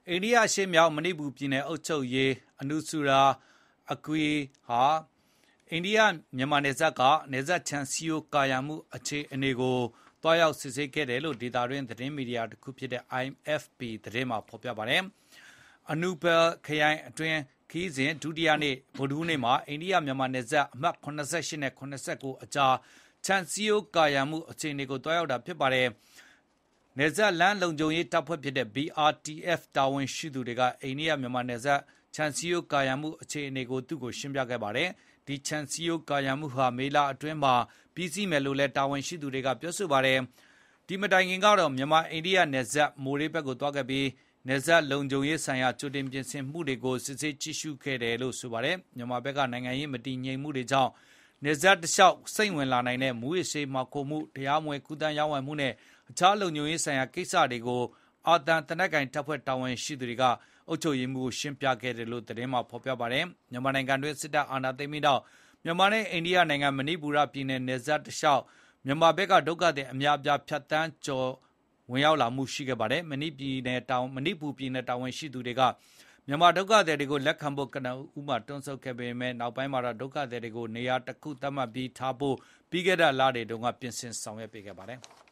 အိန္ဒိယရှေ့မြောက်မဏိပူပြည်နယ်အုပ်ချုပ်ရေးအနုဆူရာအကွီဟာအိန္ဒိယမြန်မာနယ်စပ်ကနယ်စပ်ခြံစည်းရိုးကာရံမှုအခြေအနေကိုတွားရောက်စစ်ဆေးခဲ့တယ်လို့ဒေတာတွင်းသတင်းမီဒီယာတစ်ခုဖြစ်တဲ့ IFP သတင်းမှာဖော်ပြပါတယ်။အနုပယ်ခရိုင်အတွင်းခီးစဉ်ဒုတိယနေ့ဗုဒ္ဓဟူးနေ့မှာအိန္ဒိယမြန်မာနယ်စပ်အမှတ်88နဲ့89အကြားခြံစည်းရိုးကာရံမှုအခြေအနေကိုတွားရောက်တာဖြစ်ပါတယ်။နယ်စပ်လမ်းလုံခြုံရေးတပ်ဖွဲ့ဖြစ်တဲ့ BRTF တာဝန်ရှိသူတွေကအိန္ဒိယမြန်မာနယ်စပ်ခြံစည်းရိုးကာရံမှုအခြေအနေကိုသူ့ကိုရှင်းပြခဲ့ပါတယ်။ဒီခြံစည်းရိုးကာရံမှုဟာမေလအတွင်းမှာပြီးစီးမယ်လို့လည်းတာဝန်ရှိသူတွေကပြောဆိုပါတယ်။ဒီမတိုင်ခင်ကတော့မြန်မာအိန္ဒိယနယ်စပ်မိုးရေးဘက်ကိုသွားခဲ့ပြီးနယ်စပ်လုံခြုံရေးဆိုင်ရာကြိုတင်ပြင်ဆင်မှုတွေကိုစစ်ဆေးကြည့်ရှုခဲ့တယ်လို့ဆိုပါတယ်။မြန်မာဘက်ကနိုင်ငံရေးမတည်ငြိမ်မှုတွေကြောင့်နယ်စပ်တလျှောက်စိတ်ဝင်လာနိုင်တဲ့မူရစ်ဆေးမှောက်ခိုမှုတရားမဝင်ကူးတန်းရောင်းဝယ်မှုနဲ့အခြားလုံခြုံရေးဆိုင်ရာကိစ္စတွေကိုအာသံတနက်ကင်တပ်ဖွဲ့တာဝန်ရှိသူတွေကအုပ်ချုပ်ရေးမှုကိုရှင်းပြခဲ့တယ်လို့သတင်းမှာဖော်ပြပါတယ်။မြန်မာနိုင်ငံတွင်းစစ်တပ်အာဏာသိမ်းပြီးနောက်မြန်မာနဲ့အိန္ဒိယနိုင်ငံမဏိပူရပြည်နယ်နယ်စပ်တလျှောက်မြန်မာဘက်ကဒုက္ခသည်အများအပြားဖြတ်တန်းကျော်ဝင်ရောက်လာမှုရှိခဲ့ပါတယ်။မဏိပူပြည်နယ်တာဝန်ရှိသူတွေကမြန်မာဒုက္ခသည်တွေကိုလက်ခံဖို့ကနဦးမှာတွန်းဆုတ်ခဲ့ပေမဲ့နောက်ပိုင်းမှာတော့ဒုက္ခသည်တွေကိုနေရာတစ်ခုသတ်မှတ်ပြီးထားဖို့ပြီးခဲ့တဲ့လတွေတုန်းကပြင်ဆင်ဆောင်ရွက်ပေးခဲ့ပါတယ်။